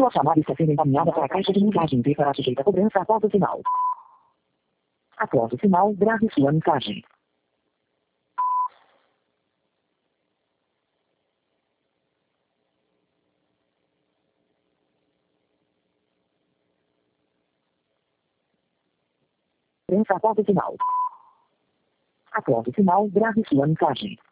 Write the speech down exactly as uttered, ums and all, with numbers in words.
Sua chamada está sendo encaminhada para a caixa de mensagens e será sujeita a cobrança após o sinal. Após o sinal, grave sua mensagem. Cobrança após o sinal. Após o sinal, grave sua mensagem.